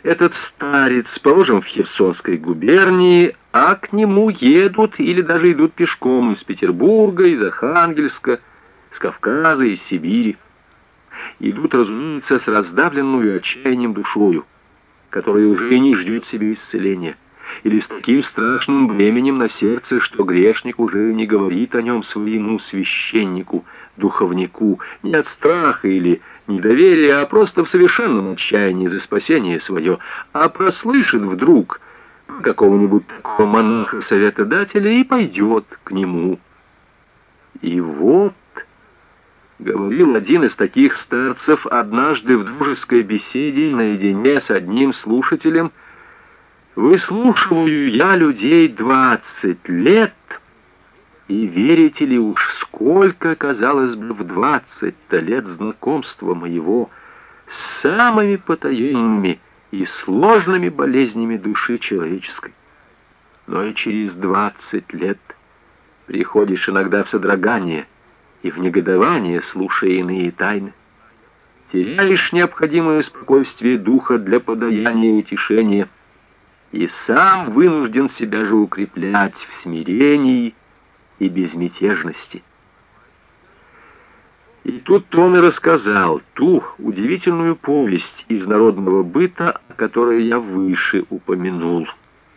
Этот старец, положим, в Херсонской губернии, а к нему едут или даже идут пешком из Петербурга, из Архангельска, с Кавказа, из Сибири. Идут, разумеется, с раздавленную отчаянием душою, которая уже и не ждет себе исцеления, или с таким страшным бременем на сердце, что грешник уже не говорит о нем своему священнику, духовнику, не от страха или недоверия, а просто в совершенном отчаянии за спасение свое, а прослышит вдруг какого-нибудь такого монаха-советодателя и пойдет к нему. И вот, говорил один из таких старцев однажды в дружеской беседе наедине с одним слушателем: «Выслушиваю я людей 20 лет, и верите ли уж, сколько, казалось бы, в 20-то лет знакомства моего с самыми потаенными и сложными болезнями души человеческой. Но и через 20 лет приходишь иногда в содрогание и в негодование, слушая иные тайны. Теряешь необходимое спокойствие духа для подаяния и утешения, и сам вынужден себя же укреплять в смирении и безмятежности». И тут он и рассказал ту удивительную повесть из народного быта, о которой я выше упомянул.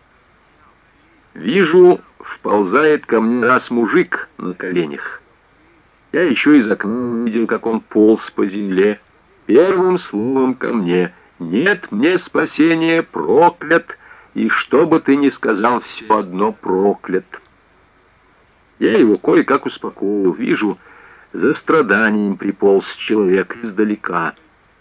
«Вижу, вползает ко мне раз мужик на коленях. Я еще из окна видел, как он полз по земле. Первым словом ко мне: нет мне спасения, проклят, и что бы ты ни сказал, все одно проклят». Я его кое-как успокоил. Вижу, за страданием приполз человек издалека.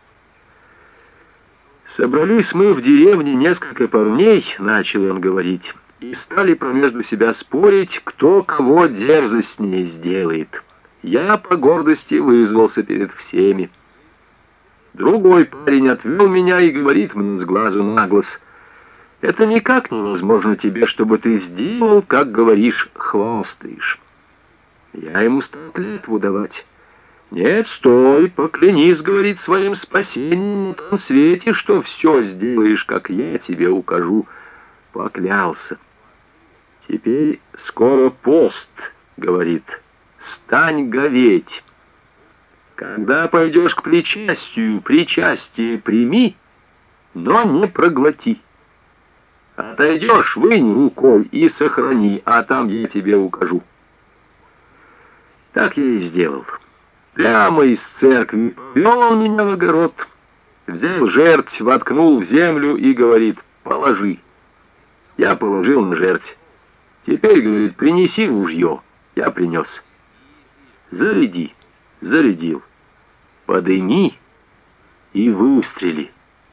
«Собрались мы в деревне несколько парней, — начал он говорить, — и стали промежду себя спорить, кто кого дерзостнее сделает. Я по гордости вызвался перед всеми. Другой парень отвел меня и говорит мне с глазу на глаз: это никак невозможно тебе, чтобы ты сделал, как говоришь, хвастаешь. Я ему стал клятву давать. Нет, стой, поклянись, говорит, своим спасением на том свете, что все сделаешь, как я тебе укажу. Поклялся. Теперь скоро пост, говорит, стань говеть. Когда пойдешь к причастию, причастие прими, но не проглоти. Отойдешь, вынь рукой и сохрани, а там я тебе укажу. Так я и сделал. Прямо из церкви повел он меня в огород, взял жерть, воткнул в землю и говорит: положи. Я положил на жерть. Теперь, говорит, принеси ружье. Я принес. Заряди. Зарядил. Подыми и выстрели.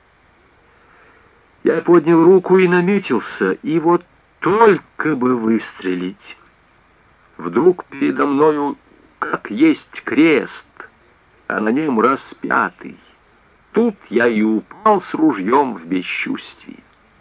Я поднял руку и наметился, и вот только бы выстрелить. Вдруг передо мною, как есть крест, а на нем распятый. Тут я и упал с ружьем в бесчувствии.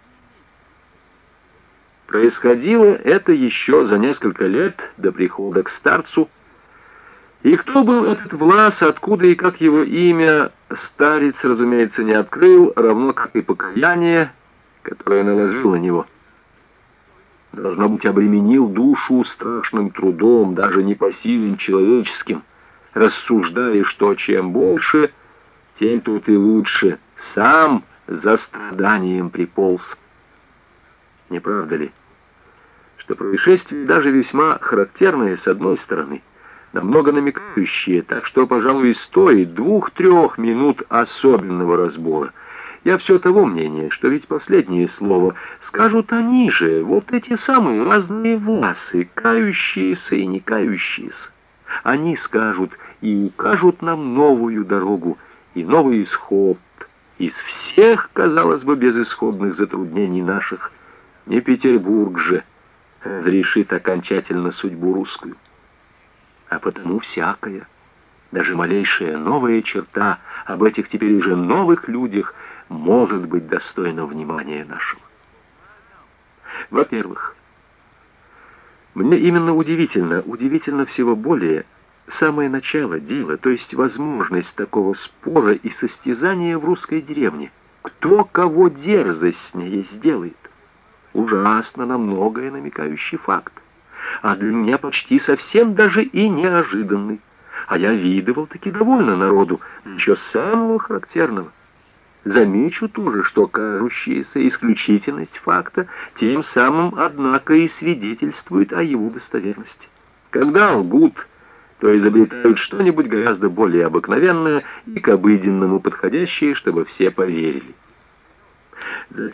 Происходило это еще за несколько лет до прихода к старцу. И кто был этот Влас, откуда и как его имя, старец, разумеется, не открыл, равно как и покаяние, которое наложил на него. Должно быть, обременил душу страшным трудом, даже непосильным человеческим, рассуждая, что чем больше, тем тут и лучше. Сам за страданием приполз. Не правда ли, что происшествие даже весьма характерное с одной стороны, намного намекающее, так что, пожалуй, стоит 2-3 минут особенного разбора. Я все того мнения, что ведь последнее слово скажут они же, вот эти самые разные Власы, кающиеся и не кающиеся. Они скажут и укажут нам новую дорогу и новый исход из всех, казалось бы, безысходных затруднений наших. Не Петербург же разрешит окончательно судьбу русскую. А потому всякая, даже малейшая новая черта об этих теперь уже новых людях может быть достойна внимания нашего. Во-первых, мне именно удивительно всего более самое начало дела, то есть возможность такого спора и состязания в русской деревне. кто кого дерзостнее сделает. Ужасно на многое намекающий факт, а для меня почти совсем даже и неожиданный. А я видывал-таки довольно народу, еще самого характерного. Замечу тоже, что кажущаяся исключительность факта тем самым, однако, и свидетельствует о его достоверности. Когда лгут, то изобретают что-нибудь гораздо более обыкновенное и к обыденному подходящее, чтобы все поверили.